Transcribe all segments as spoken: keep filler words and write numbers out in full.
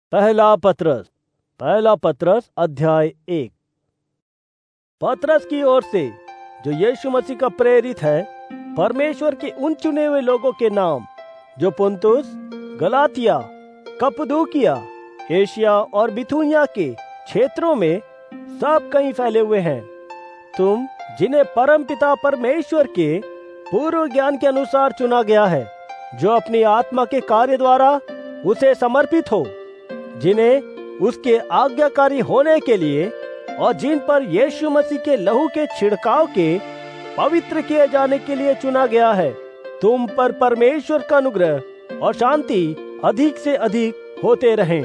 पहला पत्रस पहला पत्रस अध्याय एक। पत्रस की ओर से, जो यीशु मसीह का प्रेरित है, परमेश्वर के उन चुने हुए लोगों के नाम जो पुन्तुस, गलातिया, कप्पदूकिया, एशिया और बिथुनिया के क्षेत्रों में सब कहीं फैले हुए हैं। तुम जिन्हें परम पिता परमेश्वर के पूर्व ज्ञान के अनुसार चुना गया है, जो अपनी आत्मा के कार्य द्वारा उसे समर्पित हो, जिन्हें उसके आज्ञाकारी होने के लिए और जिन पर यीशु मसीह के लहू के छिड़काव के पवित्र किए जाने के लिए चुना गया है, तुम पर परमेश्वर का अनुग्रह और शांति अधिक से अधिक होते रहें।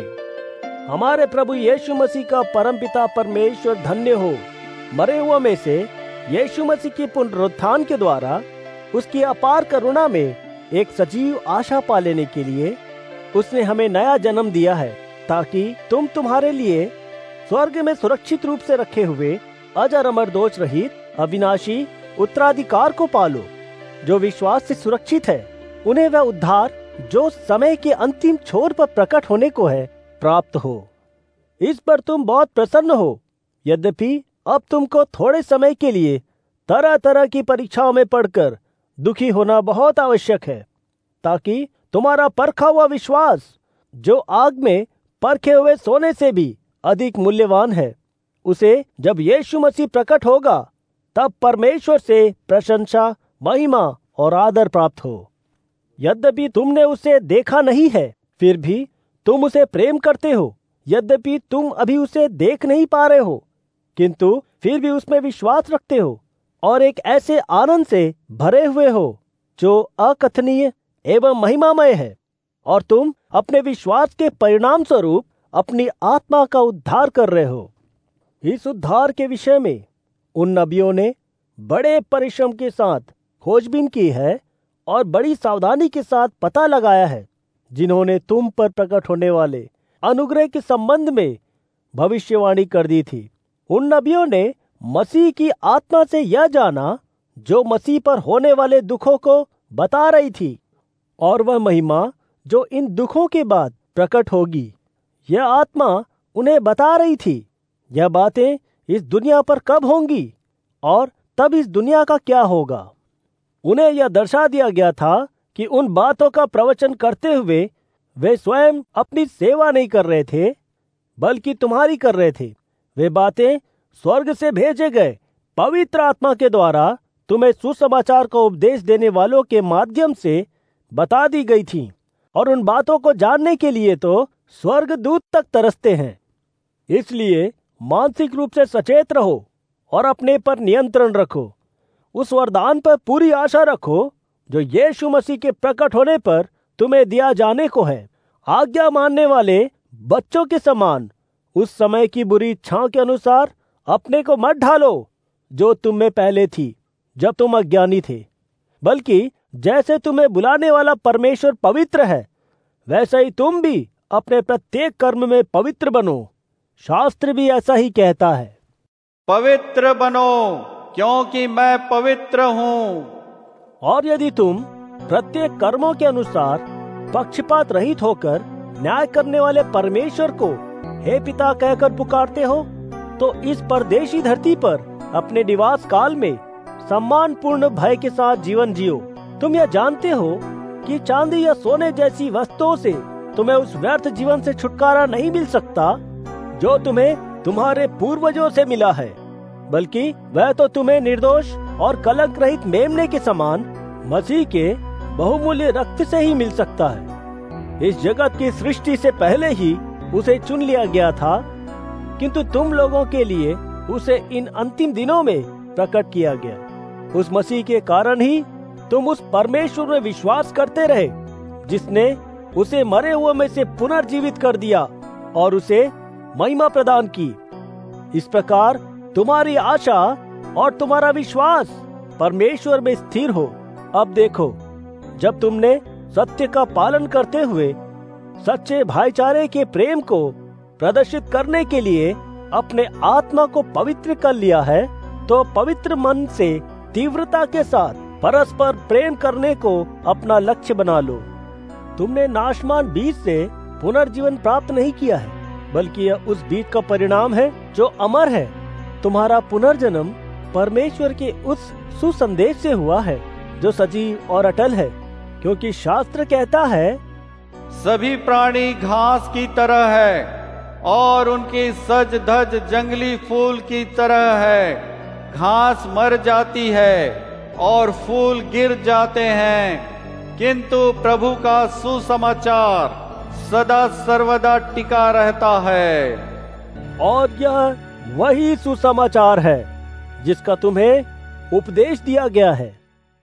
हमारे प्रभु यीशु मसीह का परमपिता परमेश्वर धन्य हो। मरे हुओं में से यीशु मसीह के पुनरुत्थान के द्वारा उसकी अपार करुणा में एक सजीव आशा पा लेने के लिए उसने हमें नया जन्म दिया है, ताकि तुम तुम्हारे लिए स्वर्ग में सुरक्षित रूप से रखे हुए अजर अमर दोष रहित अविनाशी उत्तराधिकार को पालो, जो विश्वास से सुरक्षित है। उन्हें वह उद्धार जो समय के अंतिम छोर पर प्रकट होने को है प्राप्त हो। इस पर तुम बहुत प्रसन्न हो, यद्यपि अब तुमको थोड़े समय के लिए तरह तरह की परीक्षाओं में पड़कर दुखी होना बहुत आवश्यक है, ताकि तुम्हारा परखा हुआ विश्वास, जो आग में परखे हुए सोने से भी अधिक मूल्यवान है, उसे जब यीशु मसीह प्रकट होगा तब परमेश्वर से प्रशंसा, महिमा और आदर प्राप्त हो। यद्यपि तुमने उसे देखा नहीं है, फिर भी तुम उसे प्रेम करते हो। यद्यपि तुम अभी उसे देख नहीं पा रहे हो, किंतु फिर भी उसमें विश्वास रखते हो और एक ऐसे आनंद से भरे हुए हो जो अकथनीय एवं महिमामय है। और तुम अपने विश्वास के परिणाम स्वरूप अपनी आत्मा का उद्धार कर रहे हो। इस उद्धार के विषय में उन नबियों ने बड़े परिश्रम के साथ खोजबीन की है और बड़ी सावधानी के साथ पता लगाया है, जिन्होंने तुम पर प्रकट होने वाले अनुग्रह के संबंध में भविष्यवाणी कर दी थी। उन नबियों ने मसीह की आत्मा से यह जाना जो मसीह पर होने वाले दुखों को बता रही थी, और वह महिमा जो इन दुखों के बाद प्रकट होगी। यह आत्मा उन्हें बता रही थी यह बातें इस दुनिया पर कब होंगी और तब इस दुनिया का क्या होगा। उन्हें यह दर्शा दिया गया था कि उन बातों का प्रवचन करते हुए वे स्वयं अपनी सेवा नहीं कर रहे थे, बल्कि तुम्हारी कर रहे थे। वे बातें स्वर्ग से भेजे गए पवित्र आत्मा के द्वारा तुम्हें सुसमाचार का उपदेश देने वालों के माध्यम से बता दी गई थी, और उन बातों को जानने के लिए तो स्वर्गदूत तक तरसते हैं। इसलिए मानसिक रूप से सचेत रहो और अपने पर नियंत्रण रखो। उस वरदान पर पूरी आशा रखो जो यीशु मसीह के प्रकट होने पर तुम्हें दिया जाने को है। आज्ञा मानने वाले बच्चों के समान उस समय की बुरी इच्छाओं के अनुसार अपने को मत ढालो, जो तुम में पहले थी जब तुम अज्ञानी थे। बल्कि जैसे तुम्हें बुलाने वाला परमेश्वर पवित्र है, वैसे ही तुम भी अपने प्रत्येक कर्म में पवित्र बनो। शास्त्र भी ऐसा ही कहता है, पवित्र बनो क्योंकि मैं पवित्र हूँ। और यदि तुम प्रत्येक कर्मों के अनुसार पक्षपात रहित होकर न्याय करने वाले परमेश्वर को हे पिता कहकर पुकारते हो, तो इस परदेशी धरती पर अपने निवास काल में सम्मान पूर्ण भय के साथ जीवन जियो। तुम यह जानते हो कि चांदी या सोने जैसी वस्तुओं से तुम्हें उस व्यर्थ जीवन से छुटकारा नहीं मिल सकता जो तुम्हें तुम्हारे पूर्वजों से मिला है, बल्कि वह तो तुम्हें निर्दोष और कलंक रहित मेमने के समान मसीह के बहुमूल्य रक्त से ही मिल सकता है। इस जगत की सृष्टि से पहले ही उसे चुन लिया गया था, किंतु तुम लोगों के लिए उसे इन अंतिम दिनों में प्रकट किया गया। उस मसीह के कारण ही तुम उस परमेश्वर में विश्वास करते रहे, जिसने उसे मरे हुए में से पुनर्जीवित कर दिया और उसे महिमा प्रदान की। इस प्रकार तुम्हारी आशा और तुम्हारा विश्वास परमेश्वर में स्थिर हो। अब देखो, जब तुमने सत्य का पालन करते हुए सच्चे भाईचारे के प्रेम को प्रदर्शित करने के लिए अपने आत्मा को पवित्र कर लिया है, तो पवित्र मन से तीव्रता के साथ परस्पर प्रेम करने को अपना लक्ष्य बना लो। तुमने नाशमान बीज से पुनर्जीवन प्राप्त नहीं किया है, बल्कि यह उस बीज का परिणाम है जो अमर है। तुम्हारा पुनर्जन्म परमेश्वर के उस सुसंदेश से हुआ है जो सजीव और अटल है, क्योंकि शास्त्र कहता है, सभी प्राणी घास की तरह है और उनकी सज धज जंगली फूल की तरह है। घास मर जाती है और फूल गिर जाते हैं, किंतु प्रभु का सुसमाचार सदा सर्वदा टिका रहता है। और यह वही सुसमाचार है जिसका तुम्हें उपदेश दिया गया है।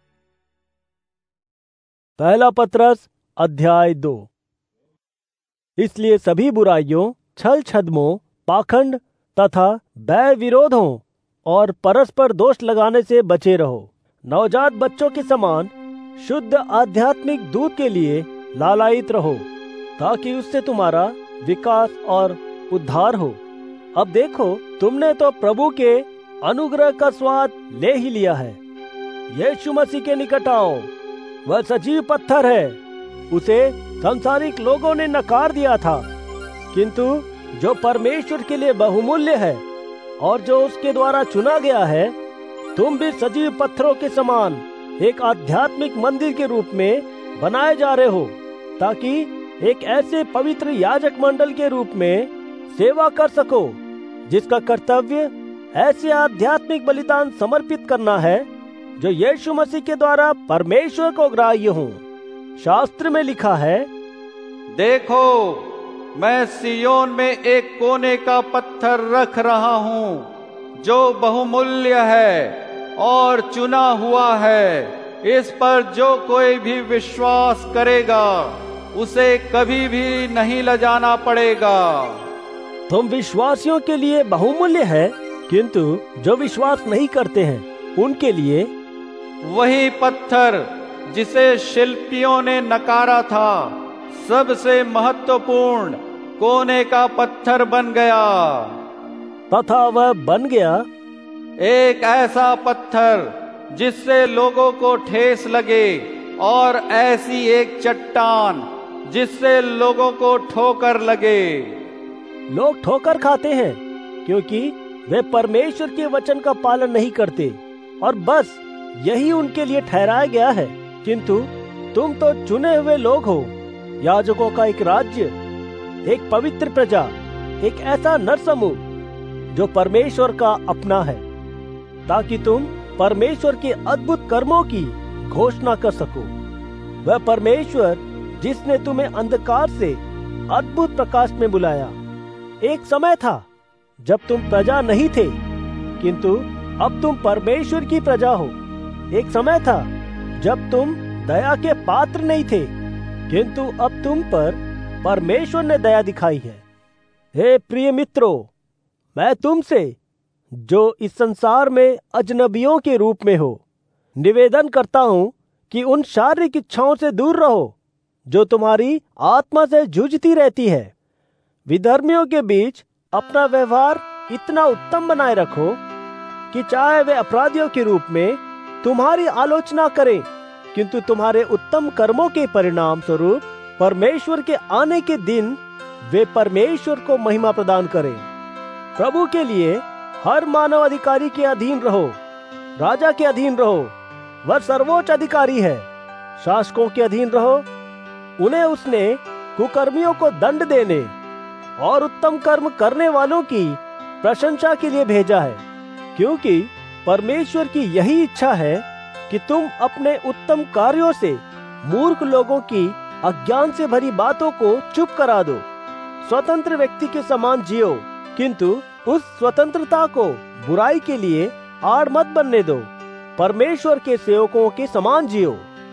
पहला पत्रस अध्याय दो। इसलिए सभी बुराइयों, छल छद्मों, पाखंड तथा बैर विरोधों और परस्पर दोष लगाने से बचे रहो। नवजात बच्चों के समान शुद्ध आध्यात्मिक दूध के लिए लालायित रहो, ताकि उससे तुम्हारा विकास और उद्धार हो। अब देखो, तुमने तो प्रभु के अनुग्रह का स्वाद ले ही लिया है। यीशु मसीह के निकट आओ, वह सजीव पत्थर है। उसे सांसारिक लोगों ने नकार दिया था, किंतु जो परमेश्वर के लिए बहुमूल्य है और जो उसके द्वारा चुना गया है, तुम भी सजीव पत्थरों के समान एक आध्यात्मिक मंदिर के रूप में बनाए जा रहे हो, ताकि एक ऐसे पवित्र याजक मंडल के रूप में सेवा कर सको, जिसका कर्तव्य ऐसे आध्यात्मिक बलिदान समर्पित करना है जो यीशु मसीह के द्वारा परमेश्वर को ग्राह्य हो। शास्त्र में लिखा है, देखो, मैं सियोन में एक कोने का पत्थर रख रहा हूँ जो बहुमूल्य है और चुना हुआ है। इस पर जो कोई भी विश्वास करेगा उसे कभी भी नहीं लजाना पड़ेगा। तुम विश्वासियों के लिए बहुमूल्य है, किंतु जो विश्वास नहीं करते हैं उनके लिए वही पत्थर जिसे शिल्पियों ने नकारा था, सबसे महत्वपूर्ण कोने का पत्थर बन गया। तथा वह बन गया एक ऐसा पत्थर जिससे लोगों को ठेस लगे, और ऐसी एक चट्टान जिससे लोगों को ठोकर लगे। लोग ठोकर खाते हैं क्योंकि वे परमेश्वर के वचन का पालन नहीं करते, और बस यही उनके लिए ठहराया गया है। किंतु तुम तो चुने हुए लोग हो, याजकों का एक राज्य, एक पवित्र प्रजा, एक ऐसा नर समूह जो परमेश्वर का अपना है, ताकि तुम परमेश्वर के अद्भुत कर्मों की घोषणा कर सको। वह परमेश्वर जिसने तुम्हें अंधकार से अद्भुत प्रकाश में बुलाया। एक समय था जब तुम प्रजा नहीं थे, किंतु अब तुम परमेश्वर की प्रजा हो। एक समय था जब तुम दया के पात्र नहीं थे, किंतु अब तुम पर परमेश्वर ने दया दिखाई है। हे प्रिय मित्रों, मैं तुमसे, जो इस संसार में अजनबियों के रूप में हो, निवेदन करता हूं कि उन शारीरिक इच्छाओं से दूर रहो जो तुम्हारी आत्मा से जूझती रहती है। विधर्मियों के बीच अपना व्यवहार इतना उत्तम बनाए रखो कि चाहे वे अपराधियों के रूप में तुम्हारी आलोचना करें, किंतु तुम्हारे उत्तम कर्मों के परिणाम स्वरूप परमेश्वर के आने के दिन वे परमेश्वर को महिमा प्रदान करें। प्रभु के लिए हर मानव अधिकारी के अधीन रहो, राजा के अधीन रहो, वह सर्वोच्च अधिकारी है। शासकों के अधीन रहो, उन्हें उसने कुकर्मियों को दंड देने और उत्तम कर्म करने वालों की प्रशंसा के लिए भेजा है, क्योंकि परमेश्वर की यही इच्छा है कि तुम अपने उत्तम कार्यों से मूर्ख लोगों की अज्ञान से भरी बातों को चुप करा दो। स्वतंत्र व्यक्ति के समान जियो, किंतु उस स्वतंत्रता को बुराई के लिए आड़ मत बनने दो। परमेश्वर के सेवकों के समान जियो।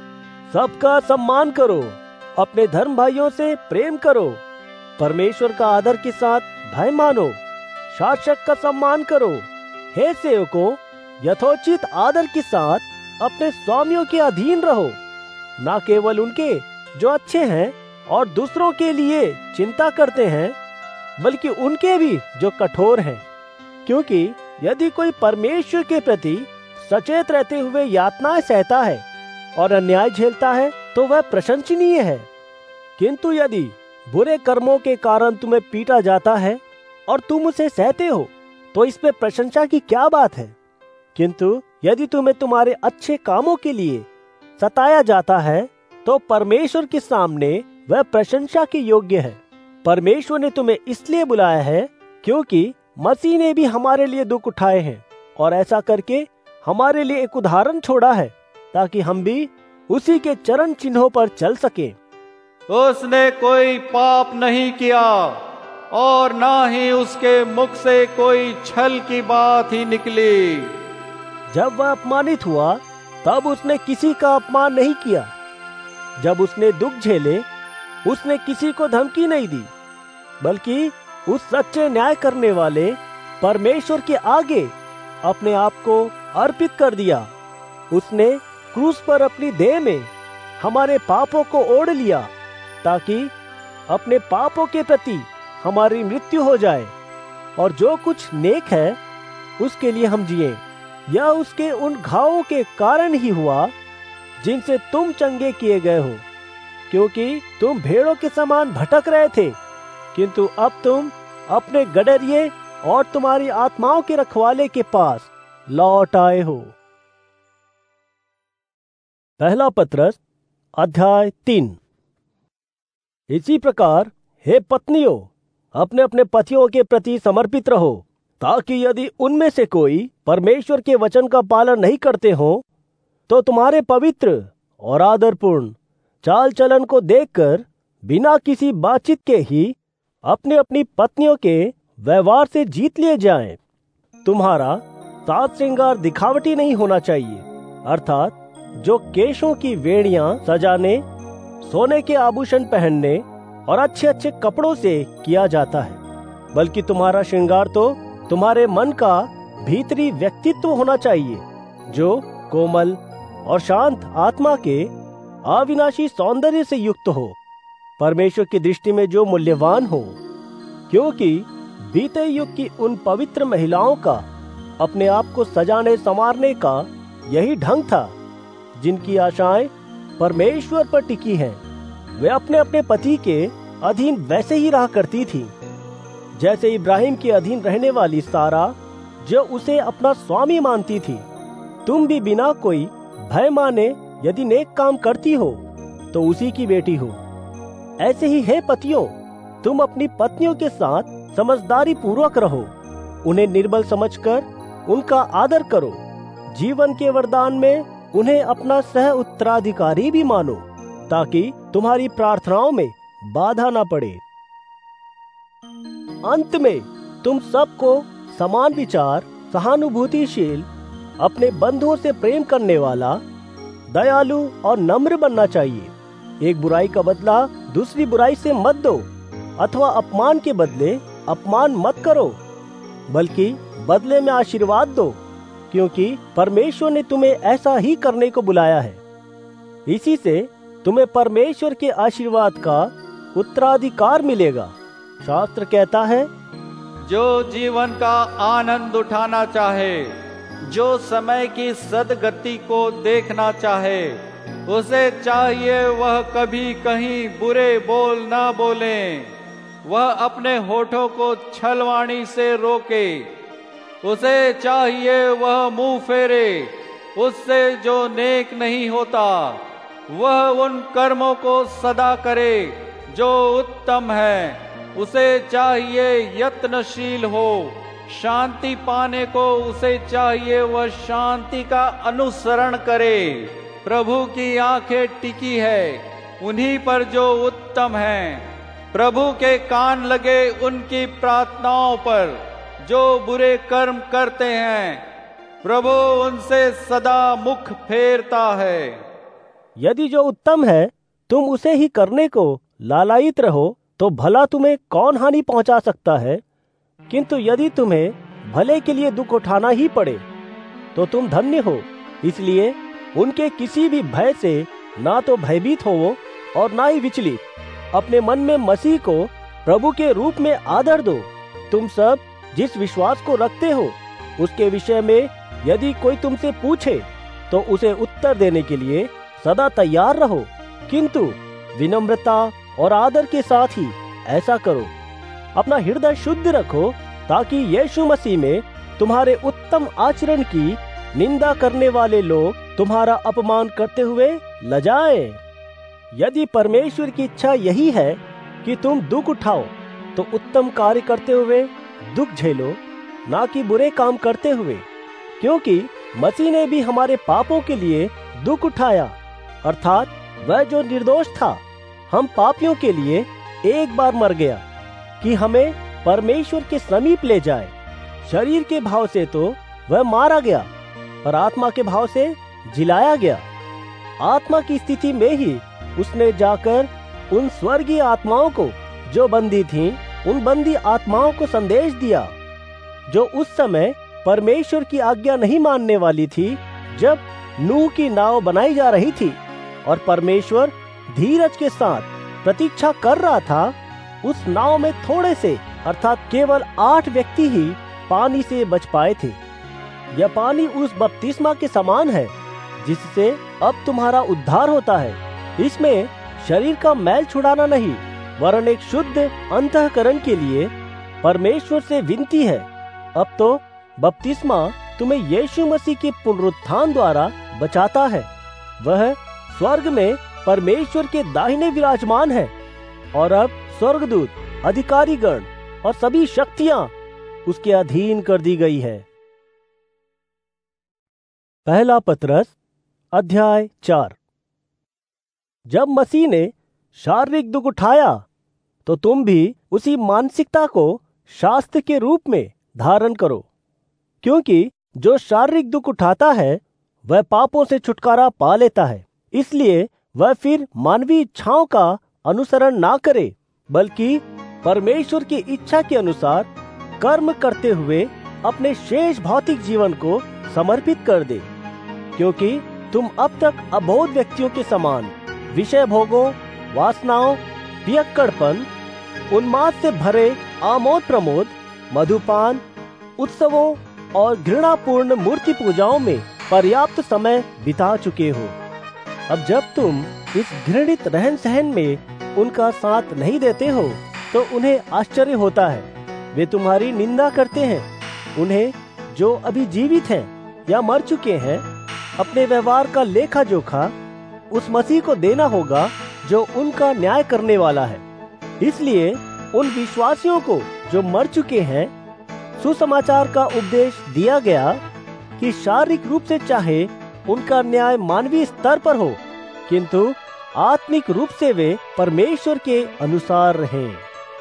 सबका सम्मान करो, अपने धर्म भाइयों से प्रेम करो, परमेश्वर का आदर के साथ भय मानो, शासक का सम्मान करो। हे सेवकों, यथोचित आदर के साथ अपने स्वामियों के अधीन रहो, न केवल उनके जो अच्छे हैं और दूसरों के लिए चिंता करते हैं, बल्कि उनके भी जो कठोर हैं। क्योंकि यदि कोई परमेश्वर के प्रति सचेत रहते हुए यातनाएं सहता है और अन्याय झेलता है, तो वह प्रशंसनीय है। किंतु यदि बुरे कर्मों के कारण तुम्हें पीटा जाता है और तुम उसे सहते हो, तो इसमें प्रशंसा की क्या बात है? किंतु यदि तुम्हें तुम्हारे अच्छे कामों के लिए सताया जाता है, तो परमेश्वर के सामने वह प्रशंसा के योग्य है। परमेश्वर ने तुम्हें इसलिए बुलाया है क्योंकि मसीह ने भी हमारे लिए दुख उठाए हैं और ऐसा करके हमारे लिए एक उदाहरण छोड़ा है, ताकि हम भी उसी के चरण चिन्हों पर चल सकें। उसने कोई पाप नहीं किया और ना ही उसके मुख से कोई छल की बात ही निकली। जब वह अपमानित हुआ तब उसने किसी का अपमान नहीं किया। जब उसने दुख झेले उसने किसी को धमकी नहीं दी, बल्कि उस सच्चे न्याय करने वाले परमेश्वर के आगे अपने आप को अर्पित कर दिया। उसने क्रूस पर अपनी देह में हमारे पापों को ओढ़ लिया, ताकि अपने पापों के प्रति हमारी मृत्यु हो जाए और जो कुछ नेक है उसके लिए हम जिए। यह उसके उन घावों के कारण ही हुआ जिनसे तुम चंगे किए गए हो, क्योंकि तुम भेड़ों के समान भटक रहे थे, किंतु अब तुम अपने गडरिये और तुम्हारी आत्माओं के रखवाले के पास लौट आए हो। पहला पत्रस अध्याय तीन। इसी प्रकार हे पत्नियों, अपने अपने पतियों के प्रति समर्पित रहो, ताकि यदि उनमें से कोई परमेश्वर के वचन का पालन नहीं करते हो, तो तुम्हारे पवित्र और आदरपूर्ण चाल चलन को देखकर बिना किसी बातचीत के ही अपनी अपनी पत्नियों के व्यवहार से जीत लिए जाएं। तुम्हारा साज श्रृंगार दिखावटी नहीं होना चाहिए, अर्थात जो केशों की वेड़ियां सजाने, सोने के आभूषण पहनने और अच्छे अच्छे कपड़ों से किया जाता है, बल्कि तुम्हारा श्रृंगार तो तुम्हारे मन का भीतरी व्यक्तित्व होना चाहिए, जो कोमल और शांत आत्मा के अविनाशी सौंदर्य से युक्त हो, परमेश्वर की दृष्टि में जो मूल्यवान हो। क्योंकि बीते युग की उन पवित्र महिलाओं का अपने आप को सजाने संवारने का यही ढंग था, जिनकी आशाएं परमेश्वर पर टिकी हैं। वे अपने अपने पति के अधीन वैसे ही रहा करती थी, जैसे इब्राहिम के अधीन रहने वाली सारा, जो उसे अपना स्वामी मानती थी। तुम भी बिना कोई भय माने यदि नेक काम करती हो, तो उसी की बेटी हो। ऐसे ही हे पतियों, तुम अपनी पत्नियों के साथ समझदारी पूर्वक रहो, उन्हें निर्बल समझकर उनका आदर करो। जीवन के वरदान में उन्हें अपना सह उत्तराधिकारी भी मानो, ताकि तुम्हारी प्रार्थनाओं में बाधा ना पड़े। अंत में तुम सबको समान विचार, सहानुभूतिशील, अपने बंधुओं से प्रेम करने वाला, दयालु और नम्र बनना चाहिए। एक बुराई का बदला दूसरी बुराई से मत दो, अथवा अपमान के बदले अपमान मत करो, बल्कि बदले में आशीर्वाद दो, क्योंकि परमेश्वर ने तुम्हें ऐसा ही करने को बुलाया है। इसी से तुम्हें परमेश्वर के आशीर्वाद का उत्तराधिकार मिलेगा। शास्त्र कहता है, जो जीवन का आनंद उठाना चाहे, जो समय की सदगति को देखना चाहे, उसे चाहिए वह कभी कहीं बुरे बोल ना बोले। वह अपने होठों को छलवाणी से रोके। उसे चाहिए वह मुंह फेरे उससे जो नेक नहीं होता। वह उन कर्मों को सदा करे जो उत्तम है। उसे चाहिए यत्नशील हो। शांति पाने को उसे चाहिए वह शांति का अनुसरण करे। प्रभु की आंखें टिकी है उन्हीं पर जो उत्तम हैं। प्रभु के कान लगे उनकी प्रार्थनाओं पर जो बुरे कर्म करते हैं। प्रभु उनसे सदा मुख फेरता है। यदि जो उत्तम है तुम उसे ही करने को लालायित रहो, तो भला तुम्हें कौन हानि पहुंचा सकता है। किंतु यदि तुम्हें भले के लिए दुख उठाना ही पड़े, तो तुम धन्य हो। इसलिए उनके किसी भी भय से ना तो भयभीत होवो और ना ही विचलित। अपने मन में मसीह को प्रभु के रूप में आदर दो। तुम सब जिस विश्वास को रखते हो, उसके विषय में यदि कोई तुमसे पूछे, तो उसे उत्तर देने के लिए सदा तैयार रहो। किंतु विनम्रता और आदर के साथ ही ऐसा करो। अपना हृदय शुद्ध रखो ताकि यीशु मसीह में तुम्हारे उत्तम आचरण की निंदा करने वाले लोग तुम्हारा अपमान करते हुए लजाएं। यदि परमेश्वर की इच्छा यही है कि तुम दुख उठाओ, तो उत्तम कार्य करते हुए दुख झेलो, ना कि बुरे काम करते हुए, क्योंकि मसीह ने भी हमारे पापों के लिए दुख उठाया, अर्थात वह जो निर्दोष था हम पापियों के लिए एक बार मर गया कि हमें परमेश्वर के समीप ले जाए। शरीर के भाव से तो वह मारा गया, पर आत्मा के भाव से जिलाया गया। आत्मा की स्थिति में ही उसने जाकर उन स्वर्गीय आत्माओं को जो बंदी थीं, उन बंदी आत्माओं को संदेश दिया जो उस समय परमेश्वर की आज्ञा नहीं मानने वाली थी, जब नूह की नाव बनाई जा रही थी और परमेश्वर धीरज के साथ प्रतीक्षा कर रहा था। उस नाव में थोड़े से अर्थात केवल आठ व्यक्ति ही पानी से बच पाए थे। यह पानी उस बपतिस्मा के समान है जिससे अब तुम्हारा उद्धार होता है। इसमें शरीर का मैल छुड़ाना नहीं, वरन एक शुद्ध अंतःकरण के लिए परमेश्वर से विनती है। अब तो बपतिस्मा तुम्हें यीशु मसीह के पुनरुत्थान द्वारा बचाता है। वह स्वर्ग में परमेश्वर के दाहिने विराजमान है और अब स्वर्गदूत, अधिकारीगण और सभी शक्तियां उसके अधीन कर दी गई है। पहला पतरस अध्याय चार। जब मसीह ने शारीरिक दुख उठाया, तो तुम भी उसी मानसिकता को शास्त्र के रूप में धारण करो, क्योंकि जो शारीरिक दुख उठाता है वह पापों से छुटकारा पा लेता है। इसलिए वह फिर मानवीय इच्छाओं का अनुसरण ना करे, बल्कि परमेश्वर की इच्छा के अनुसार कर्म करते हुए अपने शेष भौतिक जीवन को समर्पित कर दे। क्योंकि तुम अब तक अबोध व्यक्तियों के समान विषय भोगों, वासनाओं, पियक्कड़पन, उन्माद से भरे आमोद प्रमोद, मधुपान, उत्सवों और घृणापूर्ण मूर्ति पूजाओं में पर्याप्त समय बिता चुके हो। अब जब तुम इस घृणित रहन सहन में उनका साथ नहीं देते हो, तो उन्हें आश्चर्य होता है। वे तुम्हारी निंदा करते हैं। उन्हें जो अभी जीवित हैं या मर चुके हैं, अपने व्यवहार का लेखा जोखा उस मसीह को देना होगा जो उनका न्याय करने वाला है। इसलिए उन विश्वासियों को जो मर चुके हैं सुसमाचार का उपदेश दिया गया कि शारीरिक रूप से चाहे उनका न्याय मानवीय स्तर पर हो, किंतु आत्मिक रूप से वे परमेश्वर के अनुसार रहें।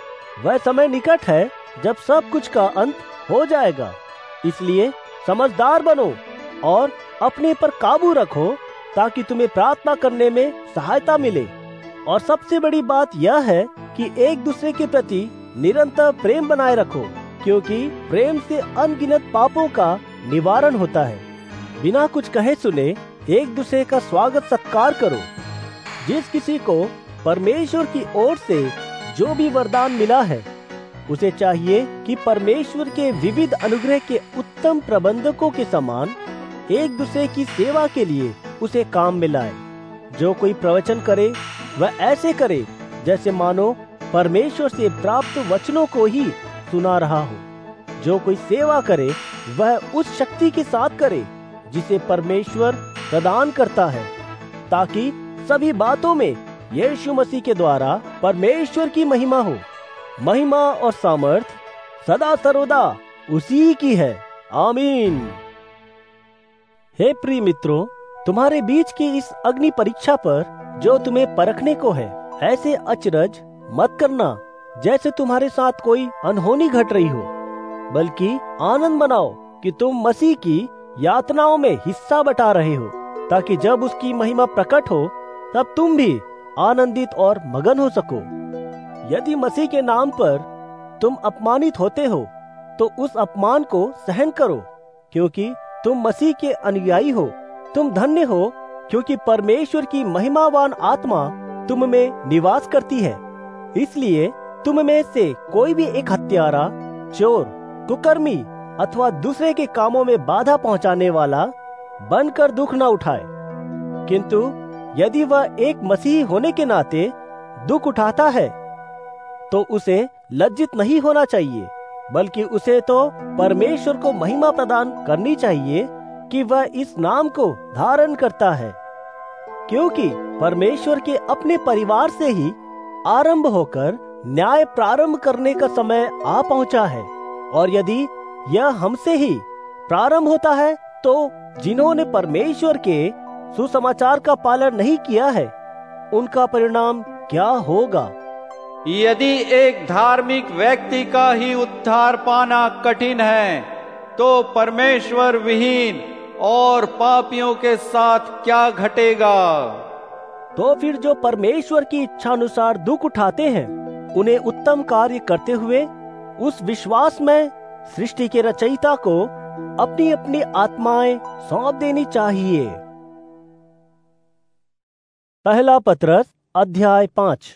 वह समय निकट है जब सब कुछ का अंत हो जाएगा। इसलिए समझदार बनो और अपने पर काबू रखो, ताकि तुम्हें प्रार्थना करने में सहायता मिले। और सबसे बड़ी बात यह है कि एक दूसरे के प्रति निरंतर प्रेम बनाए रखो, क्योंकि प्रेम से अनगिनत पापों का निवारण होता है। बिना कुछ कहे सुने एक दूसरे का स्वागत सत्कार करो। जिस किसी को परमेश्वर की ओर से जो भी वरदान मिला है, उसे चाहिए कि परमेश्वर के विविध अनुग्रह के उत्तम प्रबंधकों के समान एक दूसरे की सेवा के लिए उसे काम में लाए। जो कोई प्रवचन करे वह ऐसे करे जैसे मानो परमेश्वर से प्राप्त वचनों को ही सुना रहा हो। जो कोई सेवा करे वह उस शक्ति के साथ करे जिसे परमेश्वर प्रदान करता है, ताकि सभी बातों में यीशु मसीह के द्वारा परमेश्वर की महिमा हो। महिमा और सामर्थ सदा सर्वदा उसी की है। आमीन। हे प्रिय मित्रों, तुम्हारे बीच की इस अग्नि परीक्षा पर जो तुम्हें परखने को है, ऐसे अचरज मत करना जैसे तुम्हारे साथ कोई अनहोनी घट रही हो, बल्कि आनंद मनाओ कि तुम मसीह की यातनाओं में हिस्सा बटा रहे हो, ताकि जब उसकी महिमा प्रकट हो तब तुम भी आनंदित और मगन हो सको। यदि मसीह के नाम पर तुम अपमानित होते हो, तो उस अपमान को सहन करो, क्योंकि तुम मसीह के अनुयायी हो। तुम धन्य हो, क्योंकि परमेश्वर की महिमावान आत्मा तुम में निवास करती है। इसलिए तुम में से कोई भी एक हत्यारा, चोर, कुकर्मी अथवा दूसरे के कामों में बाधा पहुंचाने वाला बनकर दुख न उठाए, किंतु यदि वह एक मसीही होने के नाते दुख उठाता है तो उसे लज्जित नहीं होना चाहिए, बल्कि उसे तो परमेश्वर को महिमा प्रदान करनी चाहिए कि वह इस नाम को धारण करता है, क्योंकि परमेश्वर के अपने परिवार से ही आरंभ होकर न्याय प्रारंभ करने का समय आ पहुंचा है। और यदि यह हमसे ही प्रारंभ होता है तो जिन्होंने परमेश्वर के सुसमाचार का पालन नहीं किया है उनका परिणाम क्या होगा? यदि एक धार्मिक व्यक्ति का ही उद्धार पाना कठिन है तो परमेश्वर विहीन और पापियों के साथ क्या घटेगा? तो फिर जो परमेश्वर की इच्छा अनुसार दुख उठाते हैं उन्हें उत्तम कार्य करते हुए उस विश्वास में सृष्टि के रचयिता को अपनी अपनी आत्माएं सौंप देनी चाहिए। पहला पत्रस अध्याय पांच।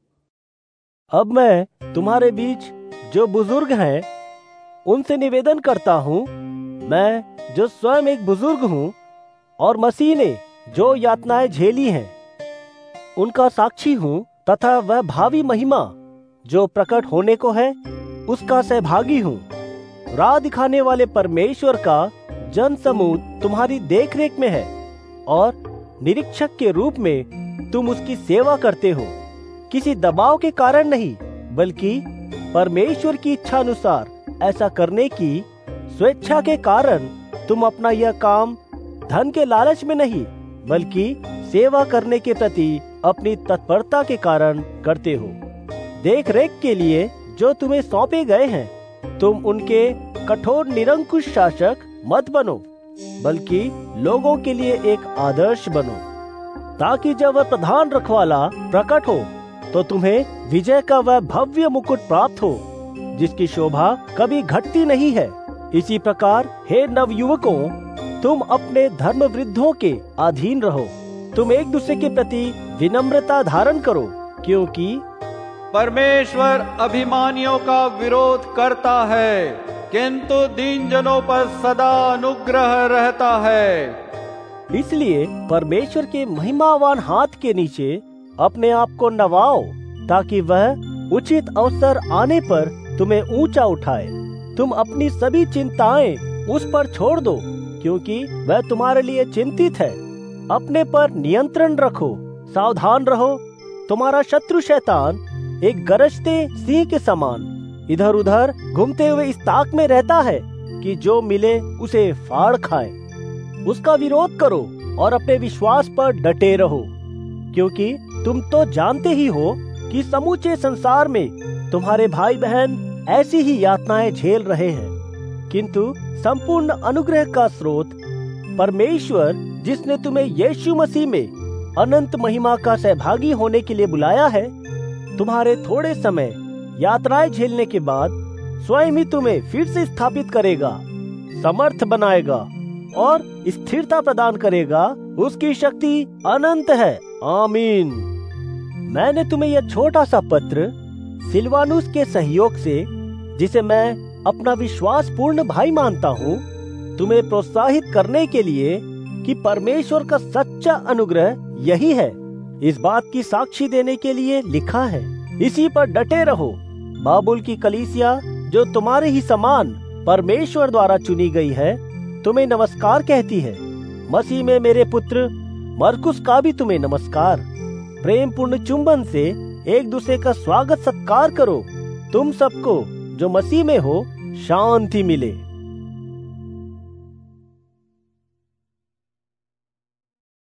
अब मैं तुम्हारे बीच जो बुजुर्ग हैं उनसे निवेदन करता हूँ, मैं जो स्वयं एक बुजुर्ग हूँ और मसीह ने जो यातनाएं झेली हैं उनका साक्षी हूँ, तथा वह भावी महिमा जो प्रकट होने को है उसका सहभागी हूँ। राह दिखाने वाले परमेश्वर का जन समूह तुम्हारी देखरेख में है और निरीक्षक के रूप में तुम उसकी सेवा करते हो, किसी दबाव के कारण नहीं बल्कि परमेश्वर की इच्छा अनुसार ऐसा करने की स्वेच्छा के कारण। तुम अपना यह काम धन के लालच में नहीं बल्कि सेवा करने के प्रति अपनी तत्परता के कारण करते हो। देख रेख के लिए जो तुम्हें सौंपे गए हैं तुम उनके कठोर निरंकुश शासक मत बनो बल्कि लोगों के लिए एक आदर्श बनो, ताकि जब वह प्रधान रखवाला प्रकट हो तो तुम्हें विजय का वह भव्य मुकुट प्राप्त हो जिसकी शोभा कभी घटती नहीं है। इसी प्रकार हे नवयुवकों, तुम अपने धर्म वृद्धों के अधीन रहो। तुम एक दूसरे के प्रति विनम्रता धारण करो, क्योंकि परमेश्वर अभिमानियों का विरोध करता है किंतु दीन जनों पर सदा अनुग्रह रहता है। इसलिए परमेश्वर के महिमावान हाथ के नीचे अपने आप को नवाओ, ताकि वह उचित अवसर आने पर तुम्हें ऊंचा उठाए। तुम अपनी सभी चिंताएं उस पर छोड़ दो, क्योंकि वह तुम्हारे लिए चिंतित है। अपने पर नियंत्रण रखो, सावधान रहो। तुम्हारा शत्रु शैतान एक गरजते सिंह के समान इधर उधर घूमते हुए इस ताक में रहता है कि जो मिले उसे फाड़ खाए। उसका विरोध करो और अपने विश्वास पर डटे रहो, क्योंकि तुम तो जानते ही हो कि समूचे संसार में तुम्हारे भाई बहन ऐसी ही यातनाएं झेल रहे हैं। किंतु संपूर्ण अनुग्रह का स्रोत परमेश्वर, जिसने तुम्हें यीशु मसीह में अनंत महिमा का सहभागी होने के लिए बुलाया है, तुम्हारे थोड़े समय यात्राएं झेलने के बाद स्वयं ही तुम्हें फिर से स्थापित करेगा, समर्थ बनाएगा और स्थिरता प्रदान करेगा। उसकी शक्ति अनंत है। आमीन। मैंने तुम्हें यह छोटा सा पत्र सिलवानुस के सहयोग से, जिसे मैं अपना विश्वास पूर्ण भाई मानता हूँ, तुम्हें प्रोत्साहित करने के लिए कि परमेश्वर का सच्चा अनुग्रह यही है, इस बात की साक्षी देने के लिए लिखा है। इसी पर डटे रहो। बाबुल की कलीसिया, जो तुम्हारे ही समान परमेश्वर द्वारा चुनी गई है, तुम्हें नमस्कार कहती है। मसीह में मेरे पुत्र मरकुस का भी तुम्हें नमस्कार। प्रेम पूर्ण चुंबन से एक दूसरे का स्वागत सत्कार करो। तुम सबको जो मसीह में हो शांति मिले।